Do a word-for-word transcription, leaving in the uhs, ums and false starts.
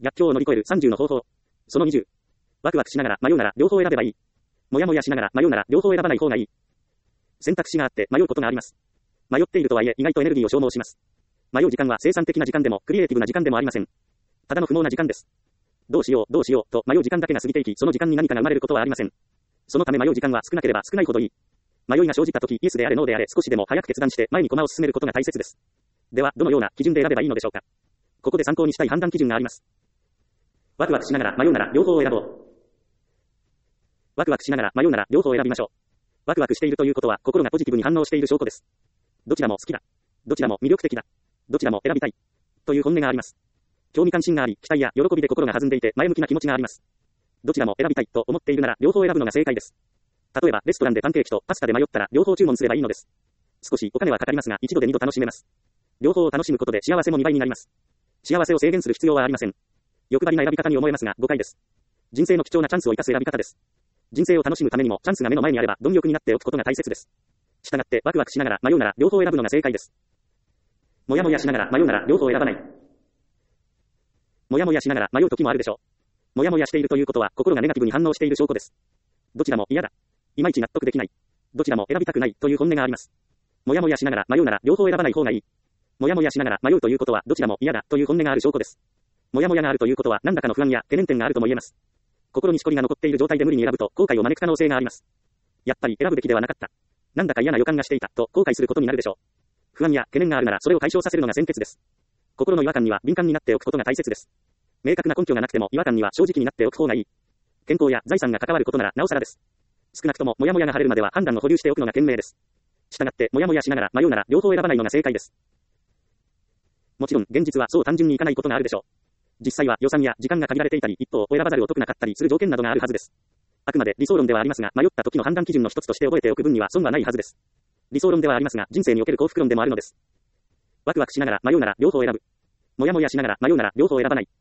逆境を乗り越えるさんじゅうの方法。そのにじゅう。ワクワクしながら迷うなら両方選べばいい。もやもやしながら迷うなら両方選ばない方がいい。選択肢があって迷うことがあります。迷っているとはいえ意外とエネルギーを消耗します。迷う時間は生産的な時間でもクリエイティブな時間でもありません。ただの不毛な時間です。どうしようどうしようと迷う時間だけが過ぎていき、その時間に何かが生まれることはありません。そのため迷う時間は少なければ少ないほどいい。迷いが生じたとき、イエスであれノーであれ少しでも早く決断して前に駒を進めることが大切です。では、どのような基準で選べばいいのでしょうか。ここで参考にしたい判断基準があります。ワクワクしながら迷うなら両方を選ぼう。ワクワクしながら迷うなら両方を選びましょう。ワクワクしているということは心がポジティブに反応している証拠です。どちらも好きだ。どちらも魅力的だ。どちらも選びたい。という本音があります。興味関心があり、期待や喜びで心が弾んでいて前向きな気持ちがあります。どちらも選びたいと思っているなら両方選ぶのが正解です。例えばレストランでパンケーキとパスタで迷ったら両方注文すればいいのです。少しお金はかかりますが一度で二度楽しめます。両方を楽しむことで幸せもにばいになります。幸せを制限する必要はありません。欲張りな選び方に思えますが誤解です。人生の貴重なチャンスを生かす選び方です。人生を楽しむためにもチャンスが目の前にあれば貪欲になっておくことが大切です。したがってワクワクしながら迷うなら両方選ぶのが正解です。もやもやしながら迷うなら両方選ばない。もやもやしながら迷う時もあるでしょう。もやもやしているということは心がネガティブに反応している証拠です。どちらも嫌だ。いまいち納得できない。どちらも選びたくないという本音があります。もやもやしながら迷うなら両方選ばない方がいい。もやもやしながら迷うということはどちらも嫌だという本音がある証拠です。もやもやがあるということは何らかの不安や懸念点があるとも言えます。心にしこりが残っている状態で無理に選ぶと後悔を招く可能性があります。やっぱり選ぶべきではなかった。なんだか嫌な予感がしていたと後悔することになるでしょう。不安や懸念があるならそれを解消させるのが先決です。心の違和感には敏感になっておくことが大切です。明確な根拠がなくても違和感には正直になっておく方がいい。健康や財産が関わることならなおさらです。少なくともモヤモヤが晴れるまでは判断を保留しておくのが賢明です。したがってモヤモヤしながら迷うなら両方選ばないのが正解です。もちろん現実はそう単純にいかないことがあるでしょう。実際は予算や時間が限られていたり、一方を選ばざるを得なかったりする条件などがあるはずです。あくまで理想論ではありますが、迷った時の判断基準の一つとして覚えておく分には損はないはずです。理想論ではありますが、人生における幸福論でもあるのです。ワクワクしながら迷うなら両方選ぶ。もやもやしながら迷うなら両方選ばない。